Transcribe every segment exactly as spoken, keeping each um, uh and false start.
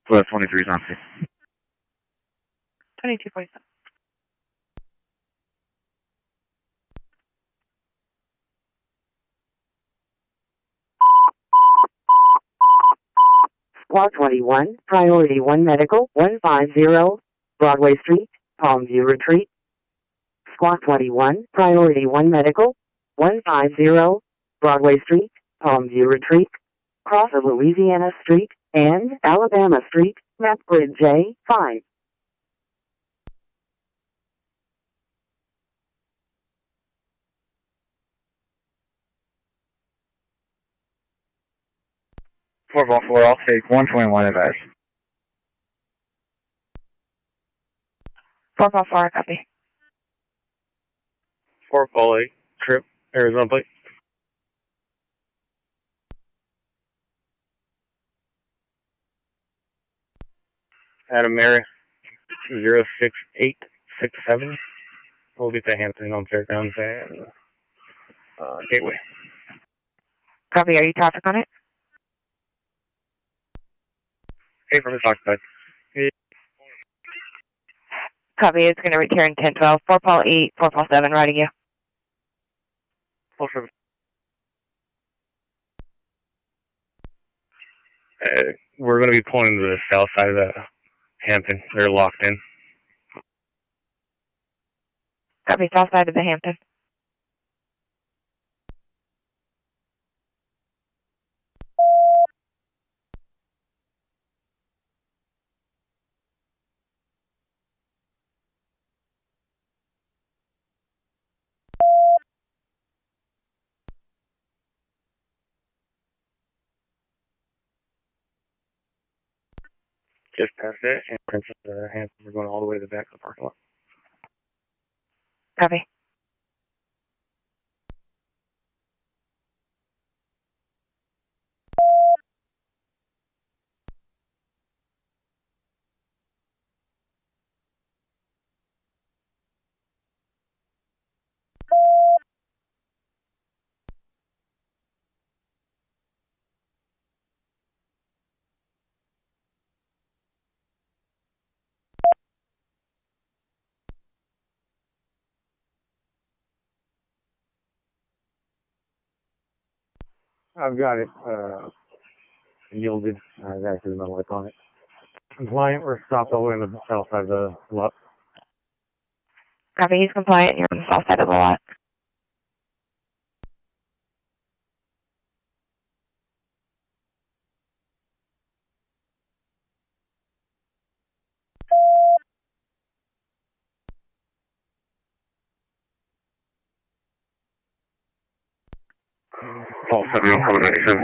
Plus twenty-three is on scene. twenty-two forty-seven. Squad twenty-one, Priority one Medical, one fifty, Broadway Street, Palmview Retreat. Squad twenty-one, Priority one Medical, one fifty, Broadway Street, Palmview Retreat. Cross of Louisiana Street and Alabama Street, map grid J five. four ball four, I'll take one twenty-one advice. four ball four, copy. four ball eight, trip, Arizona plate. Adam Mary, zero six eight six seven. We'll be to Hampton on Fairgrounds and uh, Gateway. Copy, are you traffic on it? Hey, from the Oxide. Hey. Copy, it's going to return ten twelve. four ball eight, four ball seven, riding you. Full service. Uh, we're going to be pulling to the south side of the Hampton. They're locked in. Copy, south side of the Hampton. Just past it, and Princess uh, Hampton. We're going all the way to the back of the parking lot. Copy. I've got it uh, yielded. I've actually no light on it. Compliant. We're stopped all the way on the south side of the lot. Copy, he's compliant. You're on the south side of the lot. Paul seven oh four ninety-seven.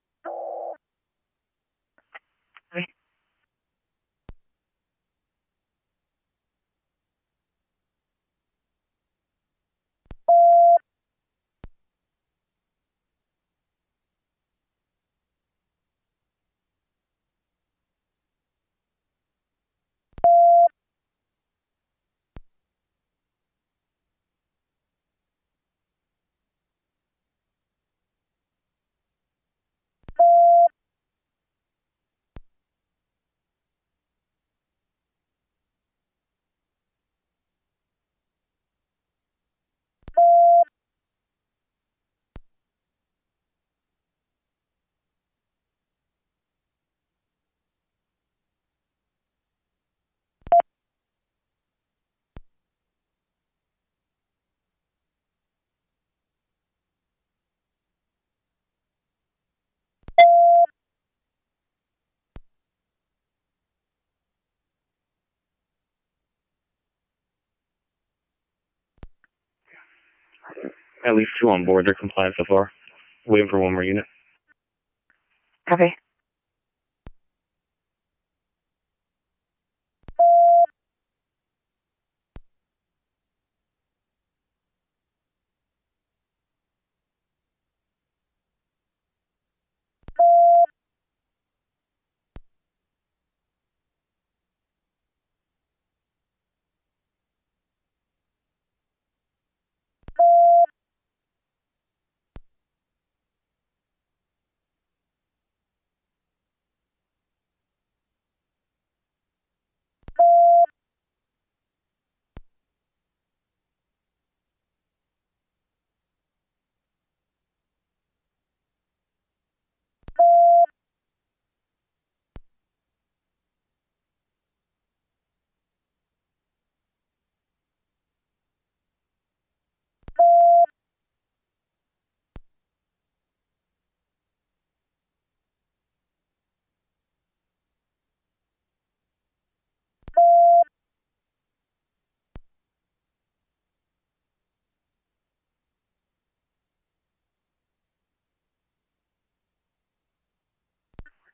At least two on board. They're compliant so far. Waiting for one more unit. Copy.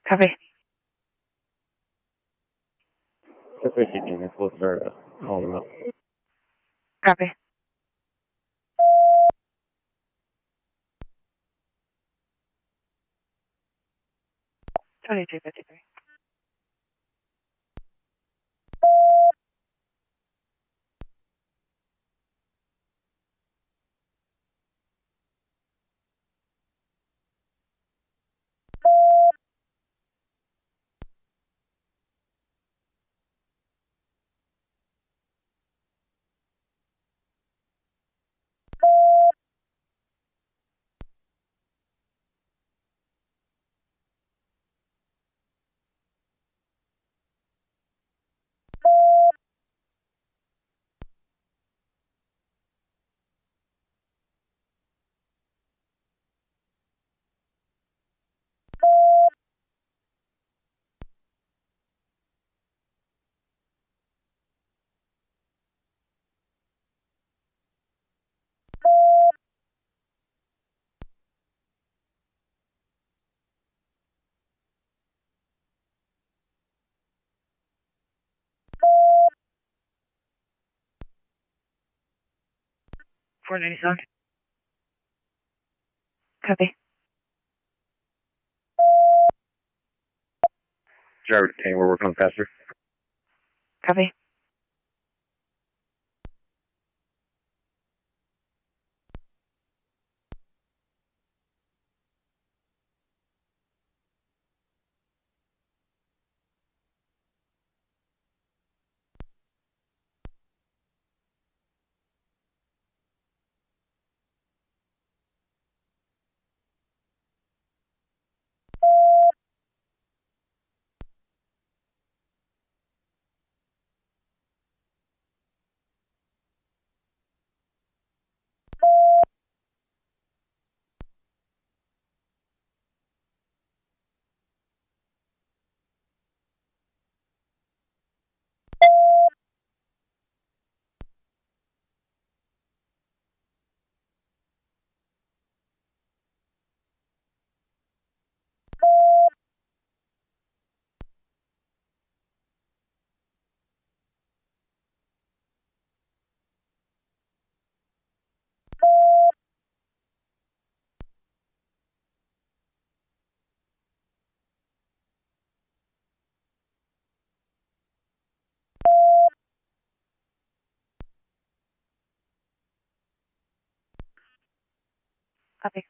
Copy. Sufficient, it's supposed to start calling them up. Copy. twenty-two fifty-three. four ninety-seven. Copy. Driver detained, we're working on faster. Copy. Copy.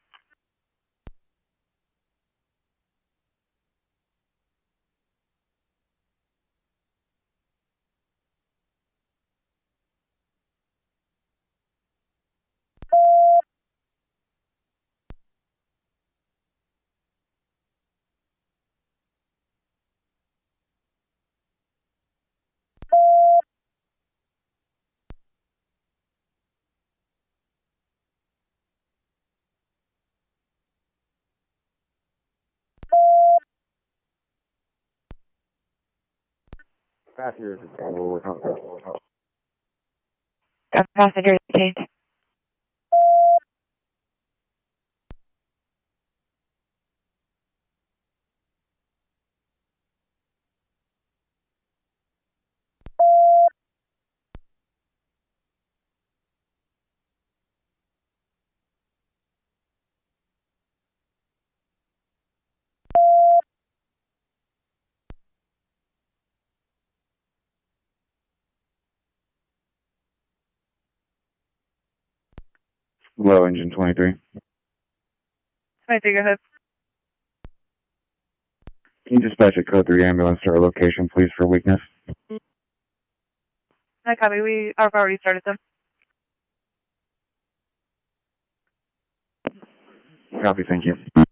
Passengers detained, we're working on faster. Got passenger detained. Low engine twenty-three. twenty-three, go ahead. Can you dispatch a code three ambulance to our location, please, for weakness? Hi, copy. We have already started them. Copy, thank you.